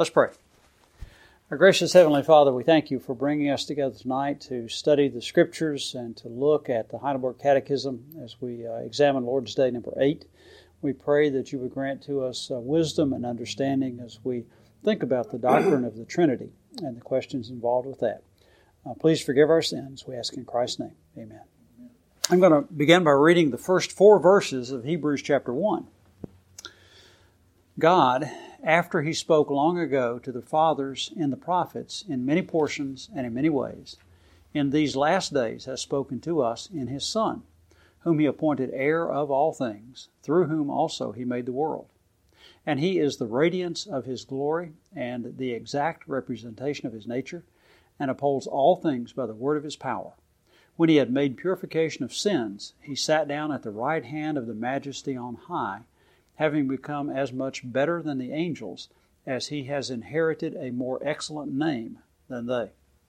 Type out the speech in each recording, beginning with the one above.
Let's pray. Our gracious Heavenly Father, we thank you for bringing us together tonight to study the Scriptures and to look at the Heidelberg Catechism as we examine Lord's Day number 8. We pray that you would grant to us wisdom and understanding as we think about the doctrine of the Trinity and the questions involved with that. Please forgive our sins, we ask in Christ's name. Amen. I'm going to begin by reading the first 4 verses of Hebrews chapter 1. God, after He spoke long ago to the fathers and the prophets in many portions and in many ways, in these last days has spoken to us in His Son, whom He appointed heir of all things, through whom also He made the world. And He is the radiance of His glory and the exact representation of His nature, and upholds all things by the word of His power. When He had made purification of sins, He sat down at the right hand of the Majesty on high, having become as much better than the angels, as He has inherited a more excellent name than they.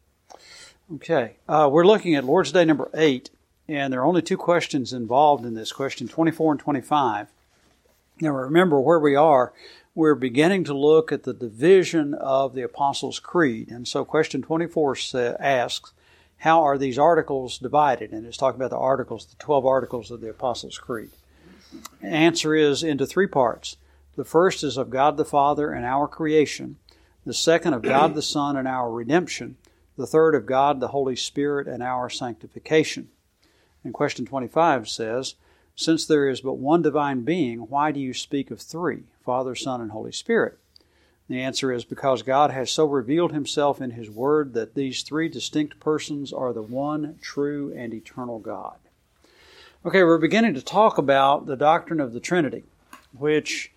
Okay, we're looking at Lord's Day number 8, and there are only 2 questions involved in this, question 24 and 25. Now remember where we are. We're beginning to look at the division of the Apostles' Creed. And so question 24 asks, how are these articles divided? And it's talking about the articles, the 12 articles of the Apostles' Creed. The answer is into 3 parts. The first is of God the Father and our creation. The second of God the Son and our redemption. The third of God the Holy Spirit and our sanctification. And question 25 says, since there is but one divine being, why do you speak of 3, Father, Son, and Holy Spirit? The answer is because God has so revealed Himself in His Word that these 3 distinct persons are the one true and eternal God. Okay, we're beginning to talk about the doctrine of the Trinity, which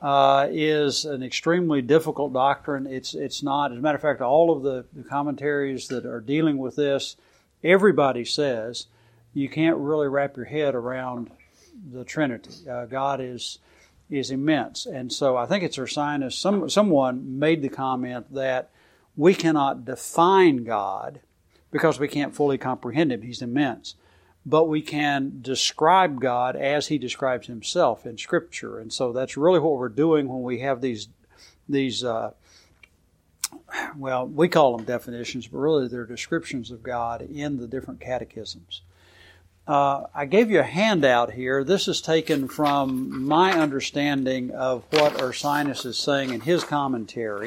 is an extremely difficult doctrine. It's not, as a matter of fact, all of the commentaries that are dealing with this, everybody says you can't really wrap your head around the Trinity. God is immense. And so I think it's Ursinus, someone made the comment that we cannot define God because we can't fully comprehend Him. He's immense. But we can describe God as He describes Himself in Scripture. And so that's really what we're doing when we have these well, we call them definitions, but really they're descriptions of God in the different catechisms. I gave you a handout here. This is taken from my understanding of what Ursinus is saying in his commentary.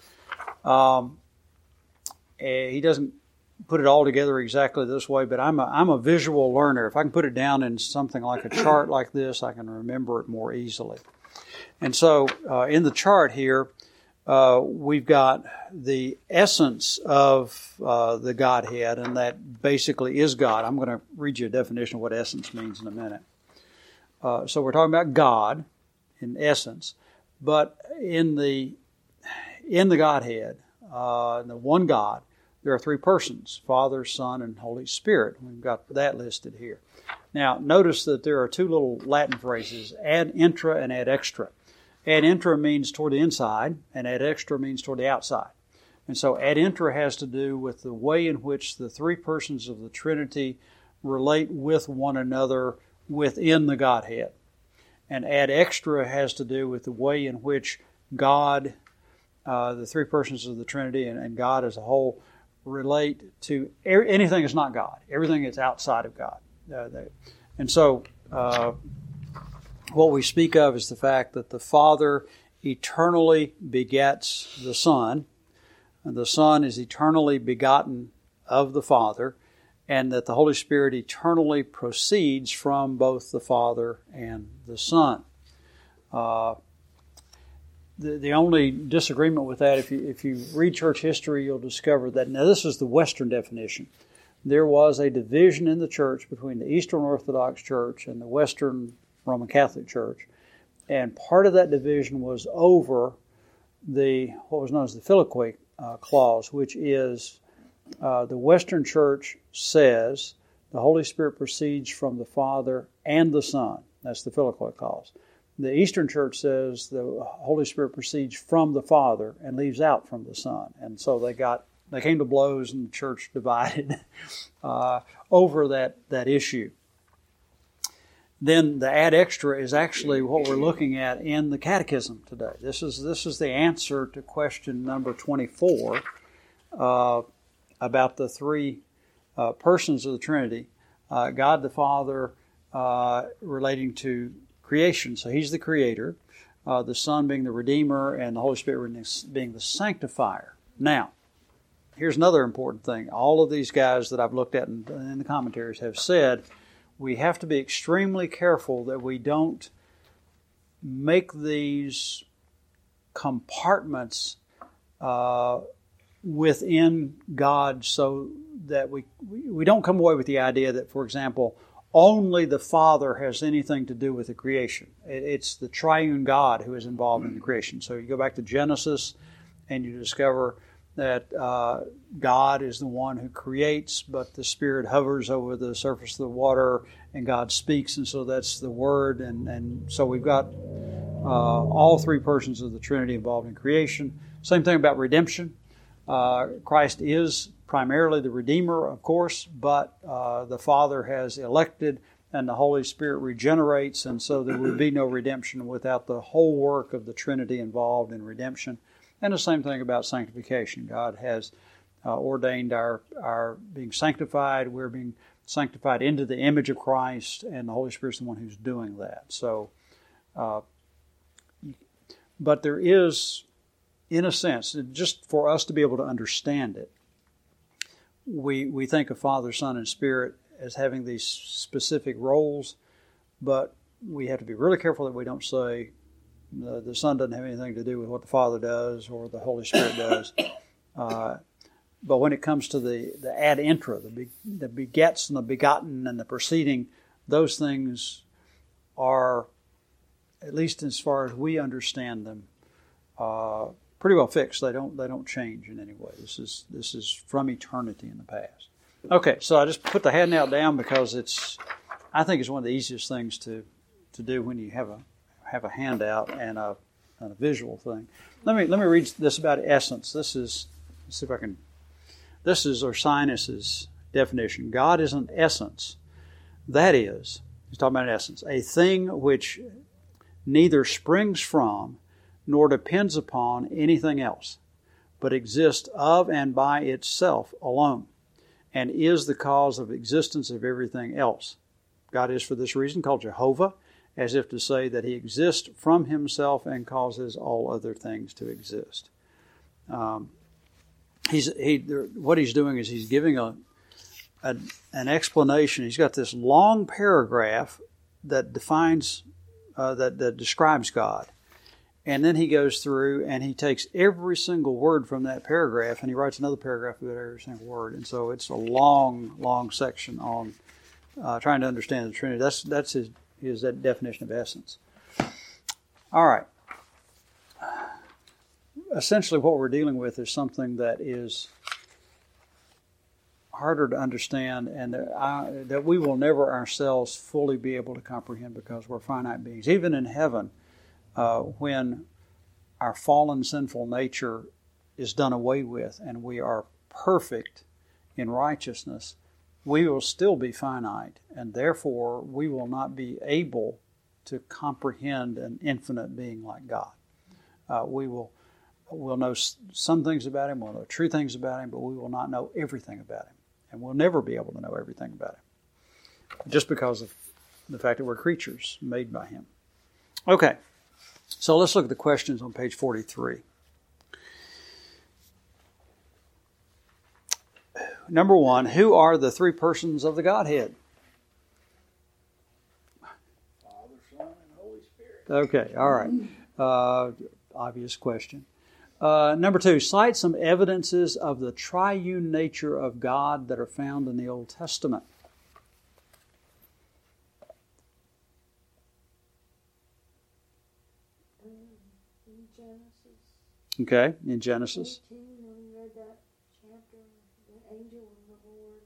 He doesn't put it all together exactly this way, but I'm a visual learner. If I can put it down in something like a chart like this, I can remember it more easily. And so in the chart here, we've got the essence of the Godhead, and that basically is God. I'm going to read you a definition of what essence means in a minute. So we're talking about God in essence, but in the Godhead, the one God, there are 3 persons, Father, Son, and Holy Spirit. We've got that listed here. Now, notice that there are 2 little Latin phrases, ad intra and ad extra. Ad intra means toward the inside, and ad extra means toward the outside. And so ad intra has to do with the way in which the 3 persons of the Trinity relate with one another within the Godhead. And ad extra has to do with the way in which God, the 3 persons of the Trinity and God as a whole, relate to anything that's not God, everything that's outside of God. And so what we speak of is the fact that the Father eternally begets the Son, and the Son is eternally begotten of the Father, and that the Holy Spirit eternally proceeds from both the Father and the Son. The only disagreement with that, if you read church history, you'll discover that, now this is the Western definition. There was a division in the church between the Eastern Orthodox Church and the Western Roman Catholic Church. And part of that division was over what was known as the Filioque clause, which is the Western Church says the Holy Spirit proceeds from the Father and the Son. That's the Filioque clause. The Eastern Church says the Holy Spirit proceeds from the Father and leaves out from the Son. And so they came to blows and the church divided over that issue. then the ad extra is actually what we're looking at in the Catechism today. This is the answer to question number 24 about the three persons of the Trinity. God the Father relating to creation. So He's the Creator, the Son being the Redeemer, and the Holy Spirit being the Sanctifier. Now, here's another important thing. All of these guys that I've looked at in the commentaries have said we have to be extremely careful that we don't make these compartments within God so that we don't come away with the idea that, for example, only the Father has anything to do with the creation. It's the triune God who is involved in the creation. So you go back to Genesis and you discover that God is the one who creates, but the Spirit hovers over the surface of the water, and God speaks, and so that's the Word. And so we've got all three persons of the Trinity involved in creation. Same thing about redemption. Christ is primarily the Redeemer, of course, but the Father has elected, and the Holy Spirit regenerates, and so there would be no redemption without the whole work of the Trinity involved in redemption. And the same thing about sanctification. God has ordained our being sanctified. We're being sanctified into the image of Christ, and the Holy Spirit's the one who's doing that. So, but there is, in a sense, just for us to be able to understand it, we think of Father, Son, and Spirit as having these specific roles, but we have to be really careful that we don't say the Son doesn't have anything to do with what the Father does or the Holy Spirit does. But when it comes to the ad intra, the begets and the begotten and the proceeding, those things are, at least as far as we understand them, pretty well fixed. They don't change in any way. This is from eternity in the past. Okay, so I just put the handout down because I think it's one of the easiest things to do when you have a handout and a visual thing. Let me read this about essence. This is Ursinus's definition. God is an essence. That is, he's talking about an essence, a thing which neither springs from nor depends upon anything else, but exists of and by itself alone, and is the cause of existence of everything else. God is for this reason called Jehovah, as if to say that He exists from Himself and causes all other things to exist. What He's doing is He's giving an explanation. He's got this long paragraph that defines, that describes God. And then he goes through and he takes every single word from that paragraph and he writes another paragraph about every single word. And so it's a long, long section on trying to understand the Trinity. That's his definition of essence. All right. Essentially what we're dealing with is something that is harder to understand and that we will never ourselves fully be able to comprehend because we're finite beings. Even in heaven, when our fallen sinful nature is done away with and we are perfect in righteousness, we will still be finite, and therefore we will not be able to comprehend an infinite being like God. We'll know some things about Him, we'll know true things about Him, but we will not know everything about Him. And we'll never be able to know everything about Him, just because of the fact that we're creatures made by Him. Okay. So let's look at the questions on page 43. Number 1, who are the three persons of the Godhead? Father, Son, and Holy Spirit. Okay, all right. Obvious question. Number 2, cite some evidences of the triune nature of God that are found in the Old Testament. In Genesis. Okay, in Genesis. 18, when we read that chapter, the angel of the Lord,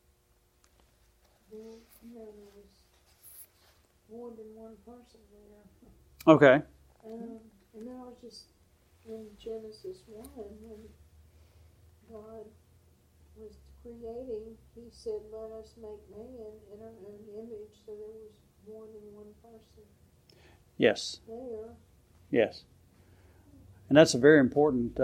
there was more than one person there. Okay. And then I was just in Genesis 1, when God was creating, He said, "Let us make man in our own image." So there was one in one person. Yes. There. Yes. And that's a very important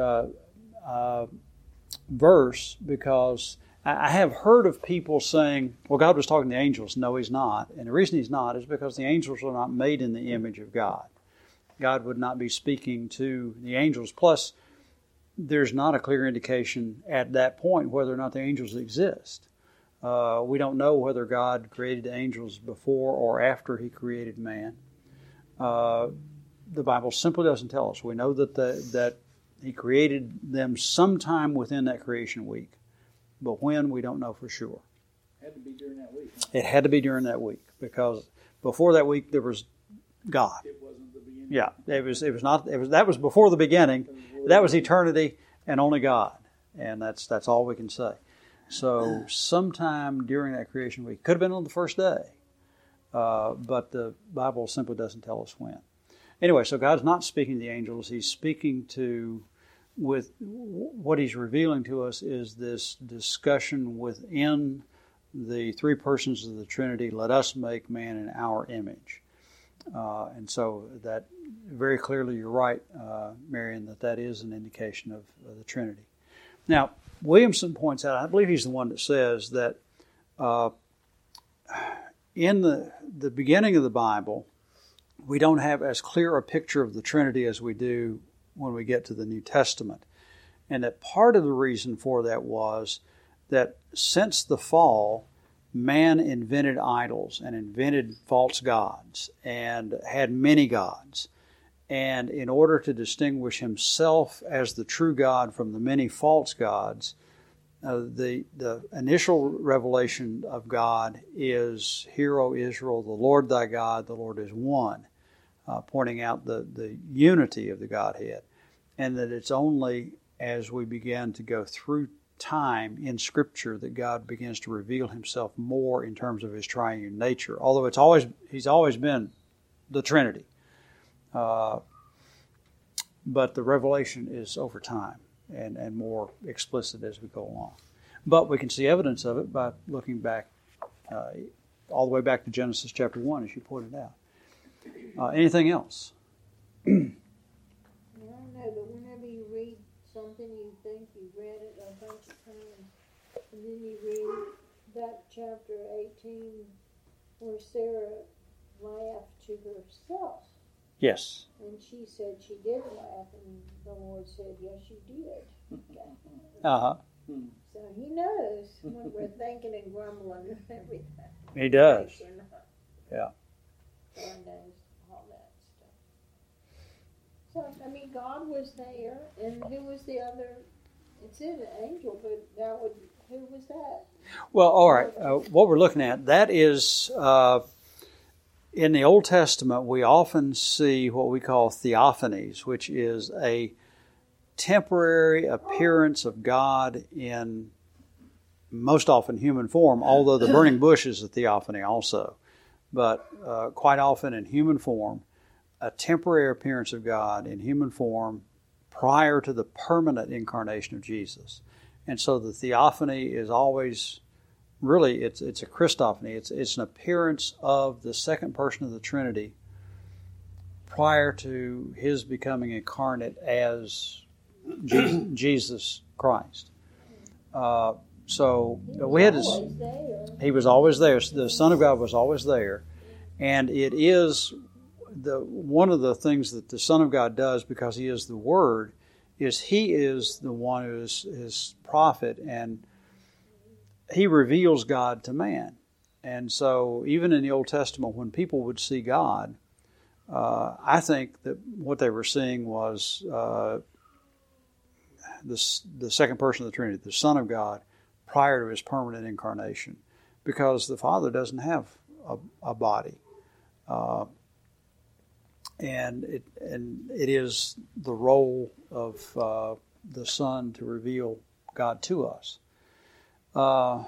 verse, because I have heard of people saying, well, God was talking to the angels. No, He's not. And the reason He's not is because the angels are not made in the image of God. God would not be speaking to the angels. Plus, there's not a clear indication at that point whether or not the angels exist. We don't know whether God created the angels before or after He created man. The Bible simply doesn't tell us. We know that He created them sometime within that creation week. But when, we don't know for sure. It had to be during that week. Huh? It had to be during that week, because before that week there was God. It wasn't the beginning. Mm-hmm. Yeah, it was not. That was before the beginning. That was eternity and only God, and that's all we can say. So sometime during that creation week, could have been on the first day, but the Bible simply doesn't tell us when. Anyway, so God's not speaking to the angels. He's speaking to, with what He's revealing to us is this discussion within the three persons of the Trinity. Let us make man in our image. And so that very clearly, you're right, Marion, that is an indication of the Trinity. Now, Williamson points out, I believe he's the one that says that in the beginning of the Bible, we don't have as clear a picture of the Trinity as we do when we get to the New Testament. And that part of the reason for that was that since the fall, man invented idols and invented false gods and had many gods. And in order to distinguish himself as the true God from the many false gods, the initial revelation of God is, Hear, O Israel, the Lord thy God, the Lord is one, pointing out the unity of the Godhead. And that it's only as we begin to go through time in Scripture that God begins to reveal Himself more in terms of His triune nature. Although He's always been the Trinity. But the revelation is over time and more explicit as we go along. But we can see evidence of it by looking back all the way back to Genesis chapter 1, as you pointed out. Anything else? I don't know, but whenever you read something, you think you've read it a bunch of times, and then you read that chapter 18 where Sarah laughed to herself. Yes. And she said she did laugh, and the Lord said, yes, you did. Okay. Uh-huh. So He knows when we're thinking and grumbling and everything. He does. We're not. Yeah. God knows all that stuff. So, I mean, God was there, and who was the other? It said an angel, but who was that? Well, all right. What we're looking at, that is, in the Old Testament, we often see what we call theophanies, which is a temporary appearance of God in most often human form, although the burning bush is a theophany also. But quite often in human form, a temporary appearance of God in human form prior to the permanent incarnation of Jesus. And so the theophany is always, really, it's a Christophany. It's an appearance of the second person of the Trinity prior to His becoming incarnate as Jesus Christ. So we had He was always there. The Son of God was always there. And it is one of the things that the Son of God does, because He is the Word, is He is the one who is His prophet, and He reveals God to man. And so even in the Old Testament, when people would see God, I think that what they were seeing was the second person of the Trinity, the Son of God, prior to His permanent incarnation, because the Father doesn't have a body. And it is the role of the Son to reveal God to us. Now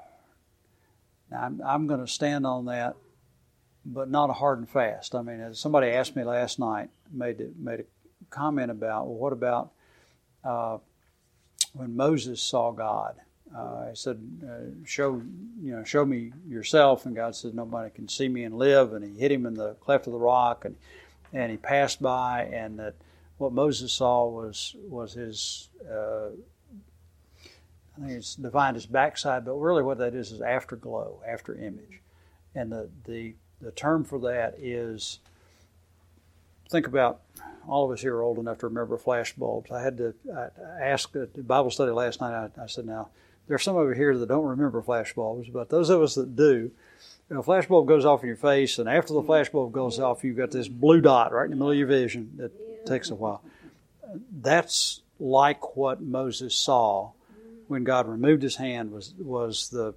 I'm going to stand on that, but not a hard and fast. I mean, as somebody asked me last night, made a comment about, well, what about when Moses saw God? He said, show me yourself. And God said, nobody can see me and live. And he hit him in the cleft of the rock, and he passed by, and that what Moses saw was his, I think it's defined as backside, but really what that is afterglow, after image. And the term for that is, think about, all of us here are old enough to remember flash bulbs. I asked at the Bible study last night, I said, now, there are some over here that don't remember flash bulbs, but those of us that do, a flash bulb goes off in your face, and after the flash bulb goes off, you've got this blue dot right in the middle of your vision that takes a while. That's like what Moses saw when God removed his hand, was the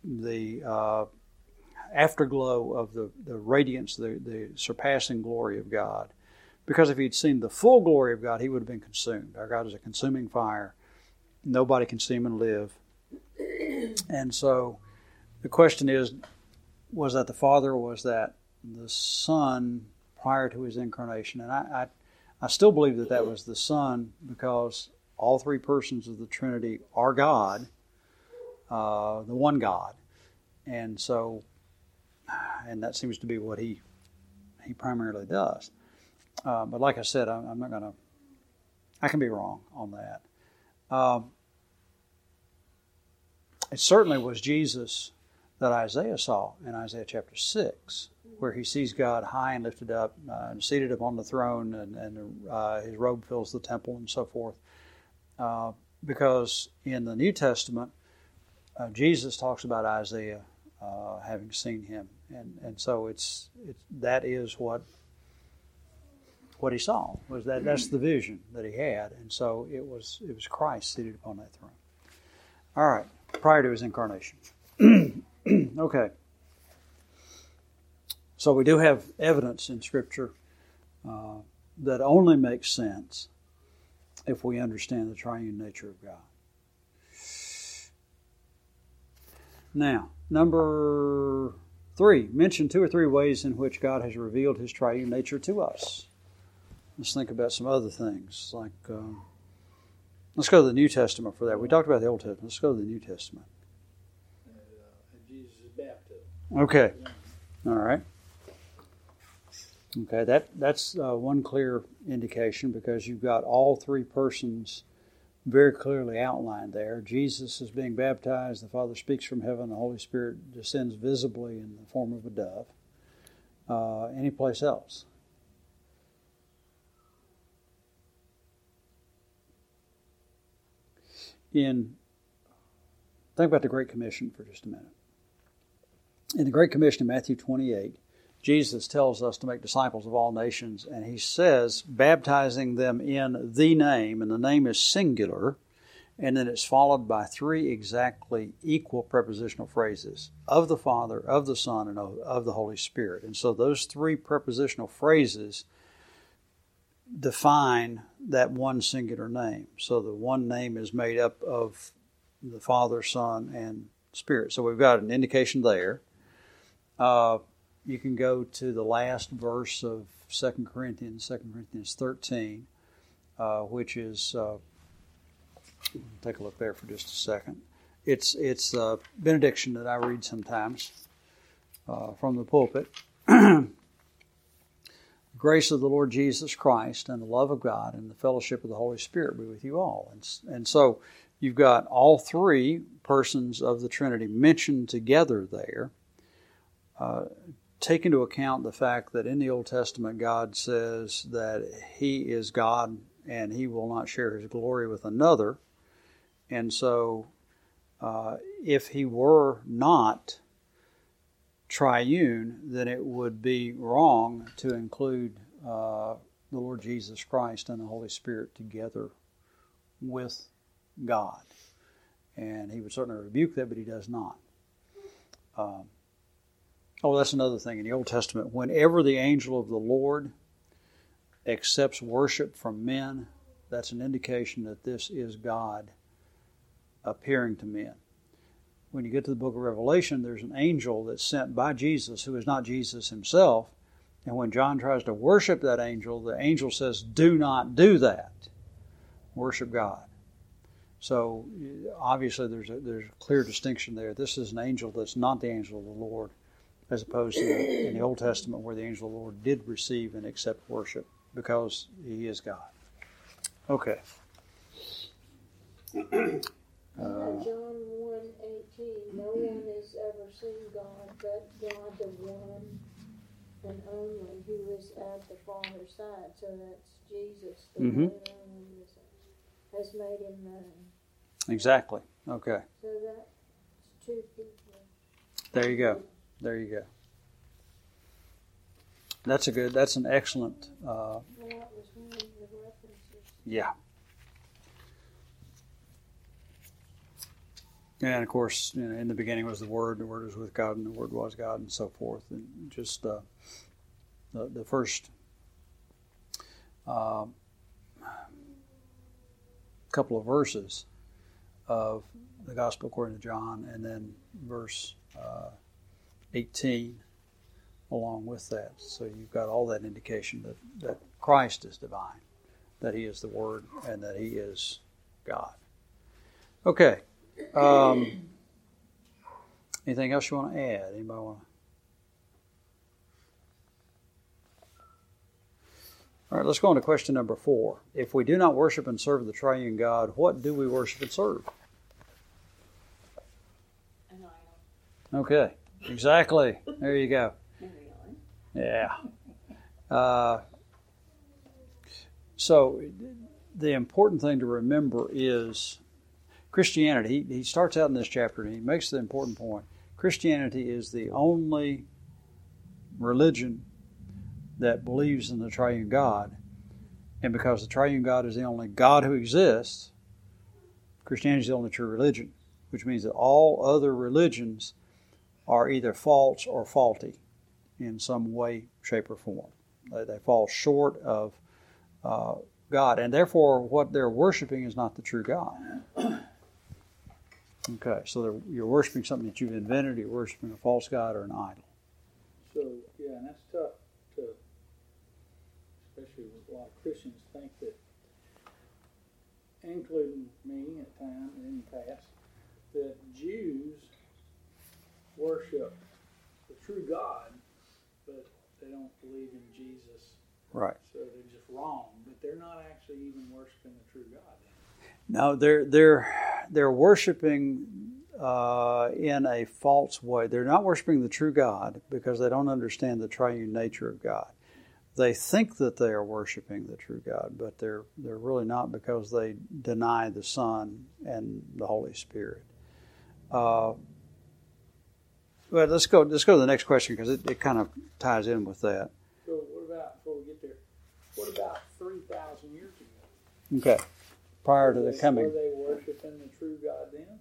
afterglow of the radiance, the surpassing glory of God. Because if he'd seen the full glory of God, he would have been consumed. Our God is a consuming fire. Nobody can see him and live. And so the question is, was that the Father, or was that the Son prior to his incarnation? And I still believe that was the Son, because all three persons of the Trinity are God, the one God. And so, and that seems to be what he primarily does. But like I said, I'm not going to, I can be wrong on that. It certainly was Jesus that Isaiah saw in Isaiah chapter 6, where he sees God high and lifted up and seated upon the throne, and his robe fills the temple and so forth. Because in the New Testament, Jesus talks about Isaiah having seen him, and so that is what he saw, was that's the vision that he had, and so it was Christ seated upon that throne. All right, prior to his incarnation. Okay. So we do have evidence in Scripture that only makes sense if we understand the triune nature of God. Now, number 3, mention 2 or 3 ways in which God has revealed his triune nature to us. Let's think about some other things, like, let's go to the New Testament for that. We talked about the Old Testament. Let's go to the New Testament. Jesus' baptism. Okay. All right. Okay, that's one clear indication, because you've got all three persons very clearly outlined there. Jesus is being baptized, the Father speaks from heaven, the Holy Spirit descends visibly in the form of a dove. Any place else? Think about the Great Commission for just a minute. In the Great Commission in Matthew 28, Jesus tells us to make disciples of all nations, and he says, baptizing them in the name, and the name is singular, and then it's followed by 3 exactly equal prepositional phrases: of the Father, of the Son, and of the Holy Spirit. And so those 3 prepositional phrases define that one singular name. So the one name is made up of the Father, Son, and Spirit. So we've got an indication there. You can go to the last verse of 2 Corinthians 13, which is, take a look there for just a second. It's a benediction that I read sometimes from the pulpit. The grace of the Lord Jesus Christ and the love of God and the fellowship of the Holy Spirit be with you all. And so you've got all 3 persons of the Trinity mentioned together there. Take into account the fact that in the Old Testament God says that he is God and he will not share his glory with another. And so if he were not triune, then it would be wrong to include the Lord Jesus Christ and the Holy Spirit together with God. And he would certainly rebuke that, but he does not. That's another thing. In the Old Testament, whenever the angel of the Lord accepts worship from men, that's an indication that this is God appearing to men. When you get to the book of Revelation, there's an angel that's sent by Jesus who is not Jesus himself. And when John tries to worship that angel, the angel says, do not do that. Worship God. So obviously there's a clear distinction there. This is an angel that's not the angel of the Lord, as opposed to in the Old Testament where the angel of the Lord did receive and accept worship because he is God. Okay. John 1:18, no one has ever seen God but God the one and only who is at the Father's side. So that's Jesus, the one and only has made him known. Exactly. Okay. So that's two people. There you go. There you go. That's an excellent, Well, that was one of the references. yeah. And of course, in the beginning was the Word was with God, and the Word was God, and so forth. And just the first couple of verses of the Gospel according to John, and then verse 18 along with that. So you've got all that indication that Christ is divine, that he is the Word, and that he is God. Okay. Anything else you want to add? Anybody want to? All right, let's go on to question number 4. If we do not worship and serve the triune God, what do we worship and serve? An idol. Okay, exactly. There you go. Yeah. So the important thing to remember is Christianity. He starts out in this chapter and he makes the important point. Christianity is the only religion that believes in the triune God. And because the triune God is the only God who exists, Christianity is the only true religion, which means that all other religions are either false or faulty in some way, shape, or form. They fall short of God, and therefore what they're worshiping is not the true God. Okay, so you're worshiping something that you've invented, you're worshiping a false God or an idol. So, yeah, and that's tough to, especially with a lot of Christians, think that, including me at times and in the past, that Jews worship the true God, but they don't believe in Jesus. Right. So they're just wrong, but they're not actually even worshiping the true God. No, they're worshiping in a false way. They're not worshiping the true God because they don't understand the triune nature of God. They think that they are worshiping the true God, but they're really not, because they deny the Son and the Holy Spirit. Well, let's go to the next question, because it kind of ties in with that. So what about, before we get there, what about 3,000 years ago? Okay. Prior to the coming. Were they worshiping the true God then?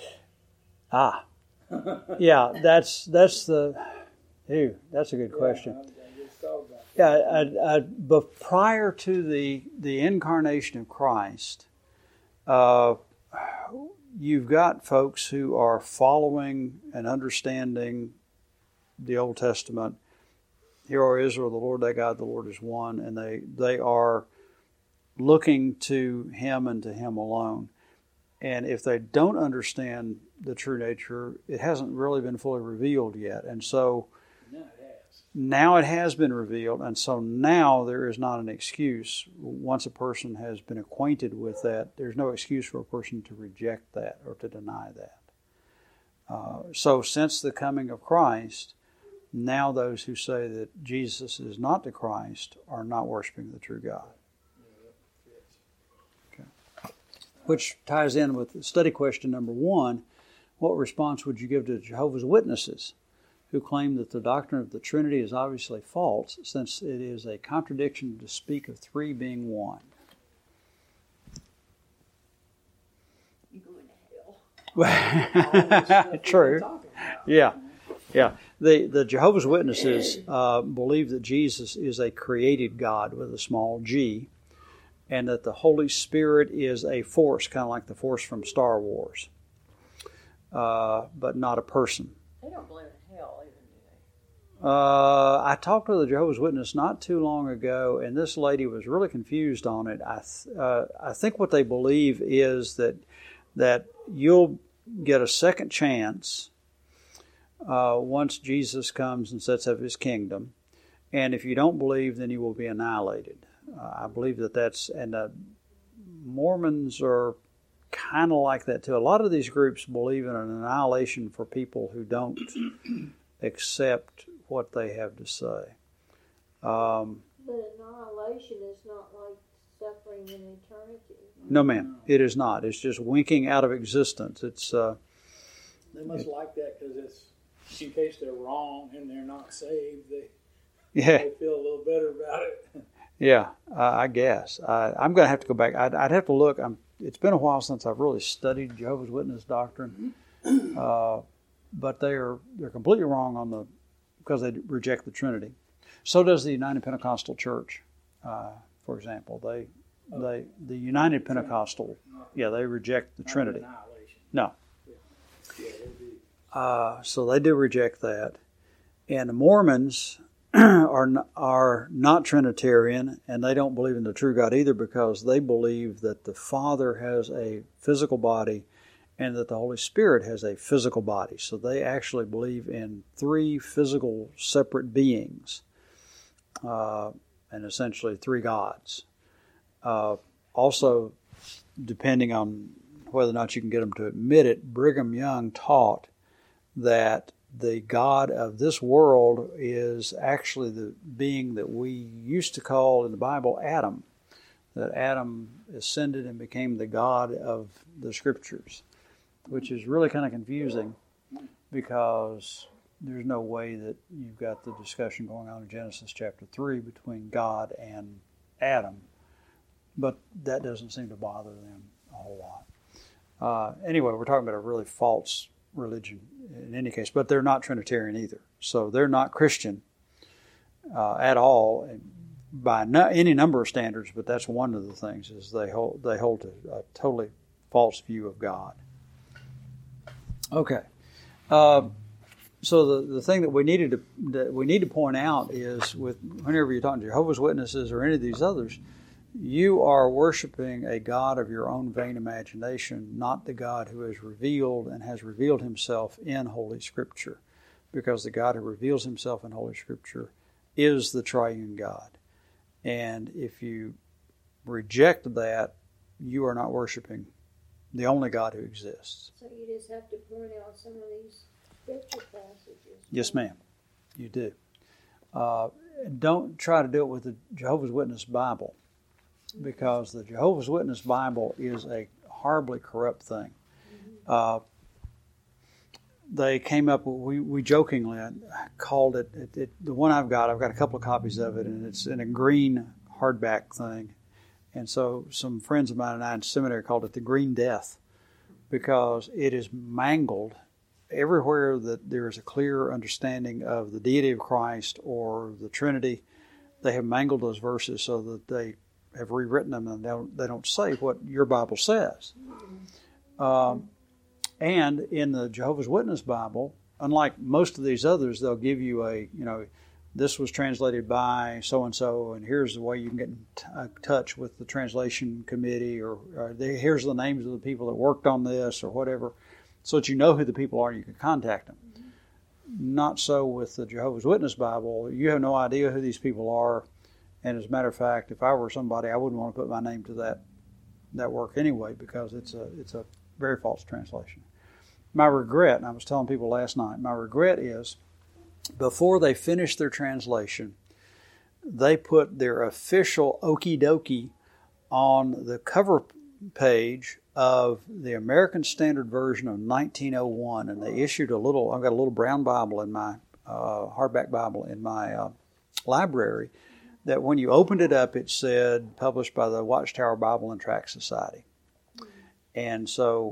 Yeah, that's a good question. I just thought about that. Yeah, but prior to the incarnation of Christ, you've got folks who are following and understanding the Old Testament. Hear, O Israel, the Lord thy God, the Lord is one, and they are looking to Him and to Him alone. And if they don't understand the true nature, it hasn't really been fully revealed yet. And so now it has been revealed, and so now there is not an excuse. Once a person has been acquainted with that, there's no excuse for a person to reject that or to deny that. So since the coming of Christ, now those who say that Jesus is not the Christ are not worshiping the true God. Which ties in with study question number 1. What response would you give to Jehovah's Witnesses, who claim that the doctrine of the Trinity is obviously false, since it is a contradiction to speak of 3 being 1? You go into hell. True. Yeah. The Jehovah's Witnesses believe that Jesus is a created God with a small g, and that the Holy Spirit is a force, kind of like the force from Star Wars, but not a person. They don't believe in hell, even, do I talked with a Jehovah's Witness not too long ago, and this lady was really confused on it. I think what they believe is that you'll get a second chance once Jesus comes and sets up His kingdom, and if you don't believe, then you will be annihilated. I believe that's, and Mormons are kind of like that too. A lot of these groups believe in an annihilation for people who don't accept what they have to say. But annihilation is not like suffering in eternity. No, ma'am, it is not. It's just winking out of existence. It's they must like that because it's in case they're wrong and they're not saved, they feel a little better about it. Yeah, I guess. I'm going to have to go back. I'd have to look. It's been a while since I've really studied Jehovah's Witness doctrine, but they're completely wrong because they reject the Trinity. So does the United Pentecostal Church, for example. The United Pentecostal, they reject the Trinity. No. So they do reject that. And the Mormons are not Trinitarian, and they don't believe in the true God either because they believe that the Father has a physical body and that the Holy Spirit has a physical body. So they actually believe in three physical separate beings and essentially three gods. Also, depending on whether or not you can get them to admit it, Brigham Young taught that the God of this world is actually the being that we used to call in the Bible Adam. That Adam ascended and became the God of the Scriptures, which is really kind of confusing because there's no way that you've got the discussion going on in Genesis chapter 3 between God and Adam. But that doesn't seem to bother them a whole lot. Anyway, we're talking about a really false religion in any case, but they're not Trinitarian either. So they're not Christian at all by any number of standards, but that's one of the things is they hold to a totally false view of God. Okay. So the thing that we need to point out is whenever you're talking to Jehovah's Witnesses or any of these others, you are worshiping a God of your own vain imagination, not the God who is revealed and has revealed Himself in Holy Scripture, because the God who reveals Himself in Holy Scripture is the triune God. And if you reject that, you are not worshiping the only God who exists. So you just have to point out some of these scripture passages. Yes, ma'am. You do. Don't try to do it with the Jehovah's Witness Bible, because the Jehovah's Witness Bible is a horribly corrupt thing. They came up, we jokingly called it, the one I've got a couple of copies of it, and it's in a green hardback thing. And so some friends of mine and I in seminary called it the Green Death, because it is mangled everywhere that there is a clear understanding of the deity of Christ or the Trinity. They have mangled those verses so that they have rewritten them and they don't say what your Bible says. And in the Jehovah's Witness Bible, unlike most of these others, they'll give you this was translated by so-and-so, and here's the way you can get in touch with the translation committee, or here's the names of the people that worked on this, or whatever, so that you know who the people are and you can contact them. Not so with the Jehovah's Witness Bible. You have no idea who these people are, and as a matter of fact, if I were somebody, I wouldn't want to put my name to that work anyway, because it's a very false translation. My regret, and I was telling people last night, my regret is before they finished their translation, they put their official okie dokie on the cover page of the American Standard Version of 1901, and they issued I've got a little brown Bible in my, hardback Bible in my library, that when you opened it up, it said, published by the Watchtower Bible and Tract Society. And so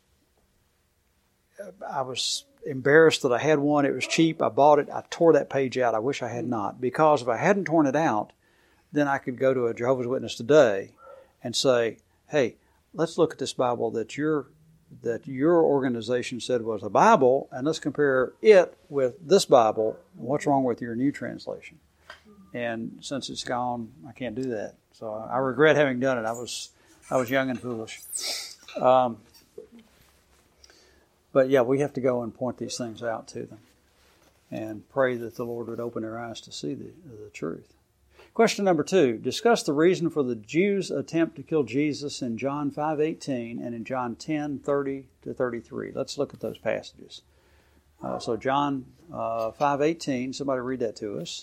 I was embarrassed that I had one. It was cheap. I bought it. I tore that page out. I wish I had not, because if I hadn't torn it out, then I could go to a Jehovah's Witness today and say, hey, let's look at this Bible that you're that your organization said was a Bible, and let's compare it with this Bible. What's wrong with your new translation? And since it's gone, I can't do that. So I regret having done it. I was young and foolish. But yeah, we have to go and point these things out to them and pray that the Lord would open their eyes to see the truth. Question number 2. Discuss the reason for the Jews' attempt to kill Jesus in John 5:18 and in John 10:30-33. Let's look at those passages. So John 5:18, somebody read that to us.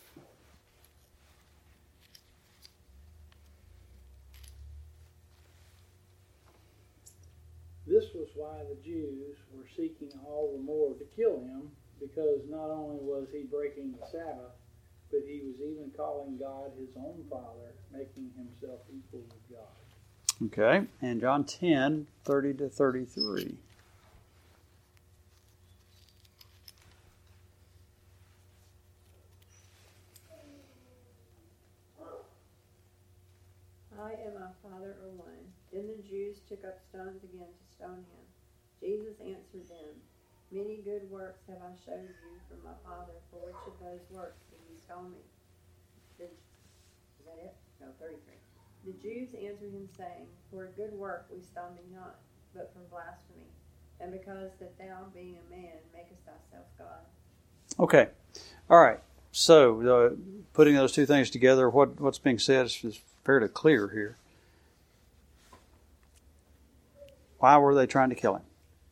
This was why the Jews were seeking all the more to kill him, because not only was he breaking the Sabbath, but he was even calling God his own Father, making himself equal with God. Okay, and John 10:30-33. I and my Father are one. Then the Jews took up stones again to stone him. Jesus answered them, Many good works have I showed you from my Father. For which of those works did you stone me? Is that it? No, 33. The Jews answered him, saying, For a good work we stone thee not, but for blasphemy, and because that thou, being a man, makest thyself God. Okay, all right. So putting those two things together, what's being said is fairly clear here. Why were they trying to kill him?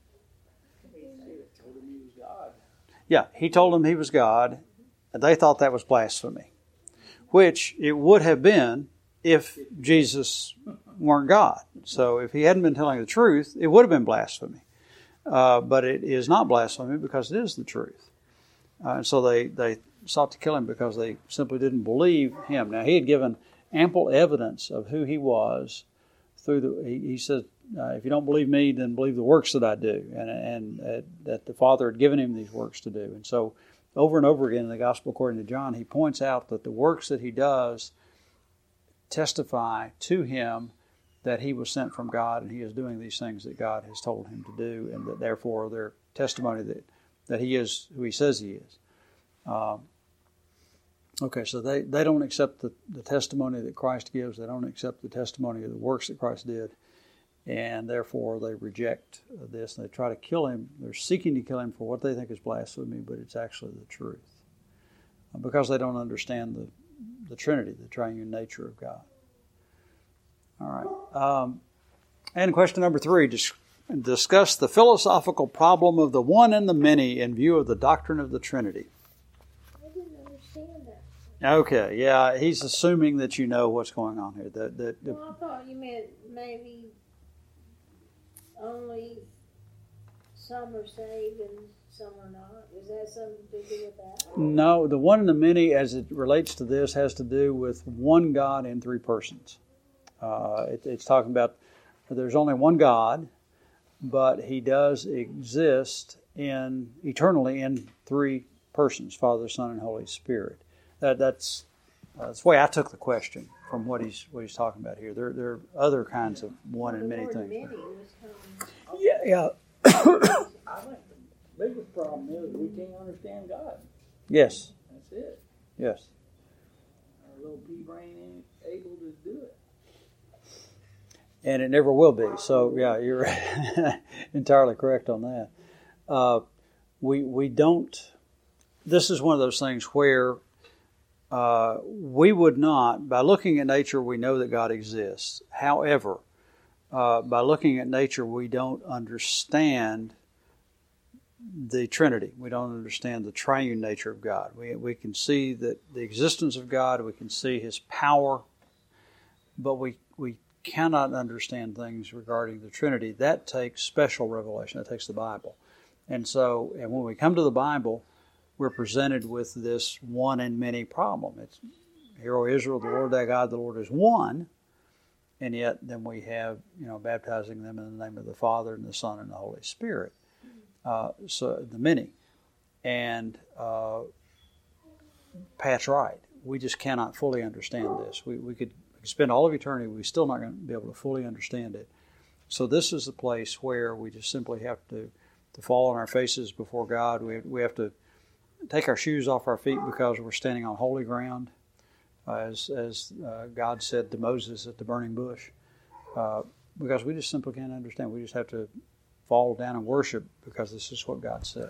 Told him he was God. Yeah, he told them he was God, and they thought that was blasphemy, which it would have been if Jesus weren't God. So if he hadn't been telling the truth, it would have been blasphemy. But it is not blasphemy because it is the truth. And so they sought to kill him because they simply didn't believe him. Now, he had given ample evidence of who he was through he said, if you don't believe me, then believe the works that I do, and that the Father had given him these works to do. And so over and over again in the Gospel according to John, he points out that the works that he does testify to him that he was sent from God and he is doing these things that God has told him to do, and that therefore they're testimony that he is who he says he is. Okay, so they don't accept the testimony that Christ gives. They don't accept the testimony of the works that Christ did. And therefore they reject this. And they try to kill him. They're seeking to kill him for what they think is blasphemy, but it's actually the truth. Because they don't understand the Trinity, the triune nature of God. All right. And question number 3, discuss the philosophical problem of the one and the many in view of the doctrine of the Trinity. I didn't understand that. Okay, yeah, he's assuming that you know what's going on here. Well, I thought you meant maybe only some are saved and some are not. Is that something to do with that? No, the one and the many, as it relates to this, has to do with one God in 3 persons. It's talking about there's only one God, but he does exist eternally in 3 persons, Father, Son, and Holy Spirit. That's the way I took the question from what he's talking about here. There are other kinds of one and many things. Yeah. I think the biggest problem is we can't understand God. Yes. That's it. Yes. Our little pea brain ain't able to do it. And it never will be. So, yeah, you're entirely correct on that. We don't... This is one of those things where we would not, by looking at nature, we know that God exists. However, by looking at nature, we don't understand the Trinity. We don't understand the triune nature of God. We can see that the existence of God, we can see His power, but we cannot understand things regarding the Trinity. That takes special revelation. That takes the Bible. And when we come to the Bible, we're presented with this one and many problem. It's, Hear, O Israel, the Lord thy God, the Lord is one. And yet then we have, baptizing them in the name of the Father and the Son and the Holy Spirit. So the many. And Pat's right. We just cannot fully understand this. We could spend all of eternity, we're still not going to be able to fully understand it. So this is the place where we just simply have to fall on our faces before God. We have to take our shoes off our feet because we're standing on holy ground, as God said to Moses at the burning bush. Because we just simply can't understand. We just have to fall down and worship because this is what God says.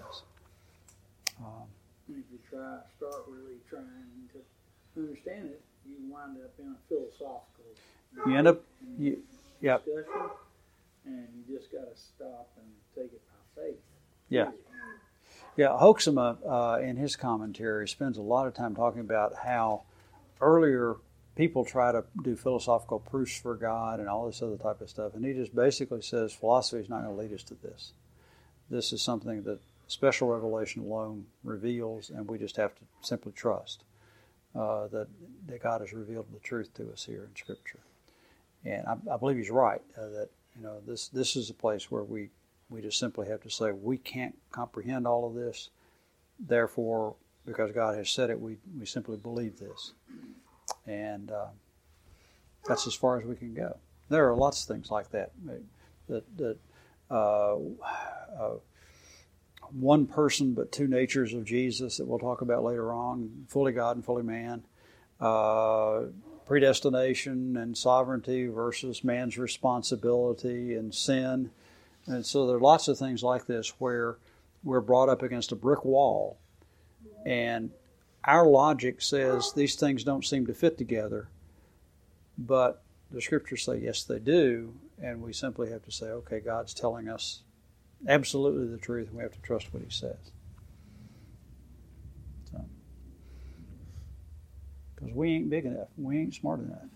If you start really trying to understand it, you wind up in a philosophical discussion, and you just got to stop and take it by faith. Yeah. Yeah, Hoeksema, in his commentary, spends a lot of time talking about how earlier people try to do philosophical proofs for God and all this other type of stuff, and he just basically says philosophy is not going to lead us to this. This is something that special revelation alone reveals, and we just have to simply trust that God has revealed the truth to us here in Scripture. And I believe he's right, that this is a place where we just simply have to say we can't comprehend all of this. Therefore, because God has said it, we simply believe this. And that's as far as we can go. There are lots of things like that. One person but two natures of Jesus that we'll talk about later on, fully God and fully man. Predestination and sovereignty versus man's responsibility and sin. And so there are lots of things like this where we're brought up against a brick wall, and our logic says these things don't seem to fit together, but the Scriptures say yes they do, and we simply have to say, okay, God's telling us absolutely the truth, and we have to trust what he says. Because we ain't big enough. We ain't smart enough.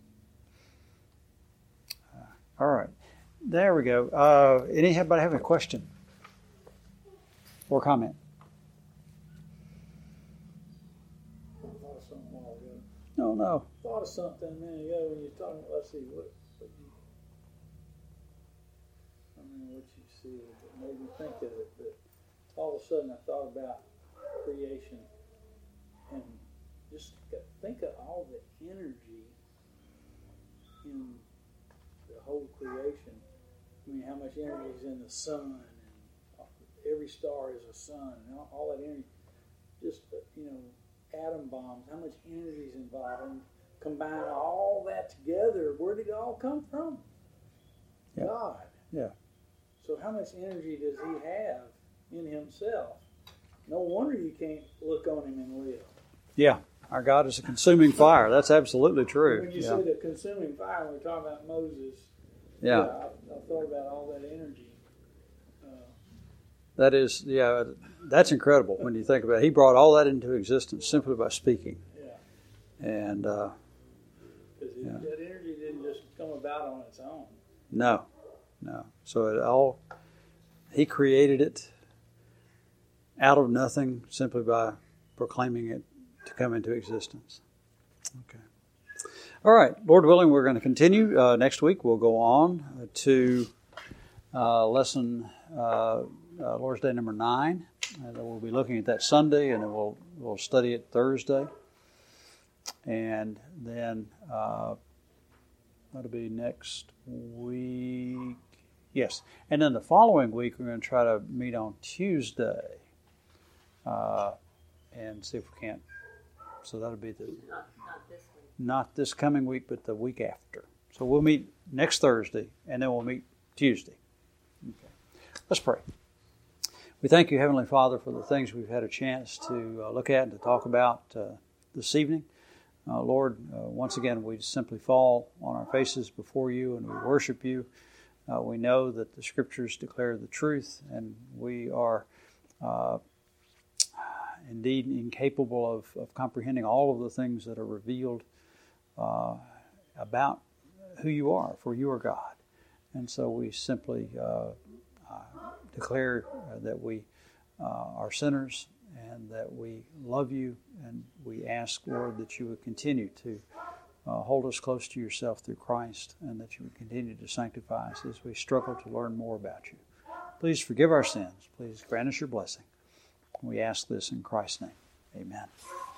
All right. There we go. Anybody have a question or comment? I thought of something a while ago. No. I thought of something a minute ago when you're talking. Let's see what you. I don't know what you see that made me think of it, but all of a sudden I thought about creation and just think of all the energy in the whole creation. I mean, how much energy is in the sun, and every star is a sun, and all that energy. Just, atom bombs, how much energy is involved, and combine all that together, where did it all come from? Yeah. God. Yeah. So how much energy does he have in himself? No wonder you can't look on him and live. Yeah. Our God is a consuming fire. That's absolutely true. When you say the consuming fire, when we're talking about Moses, I thought about all that energy. That is, that's incredible when you think about it. He brought all that into existence simply by speaking. Yeah. And that energy didn't just come about on its own. No. So he created it out of nothing simply by proclaiming it to come into existence. Okay. All right. Lord willing, we're going to continue. Next week we'll go on to lesson Lord's Day number 9. We'll be looking at that Sunday, and then we'll study it Thursday. And then that'll be next week. Yes. And then the following week we're going to try to meet on Tuesday and see if we can't. So that'll be Not this week. not this coming week, but the week after. So we'll meet next Thursday, and then we'll meet Tuesday. Okay. Let's pray. We thank you, Heavenly Father, for the things we've had a chance to look at and to talk about this evening. Lord, once again, we simply fall on our faces before you and we worship you. We know that the Scriptures declare the truth, and we are indeed incapable of comprehending all of the things that are revealed about who you are, for you are God. And so we simply declare that we are sinners and that we love you, and we ask, Lord, that you would continue to hold us close to yourself through Christ, and that you would continue to sanctify us as we struggle to learn more about you. Please forgive our sins. Please grant us your blessing. We ask this in Christ's name. Amen.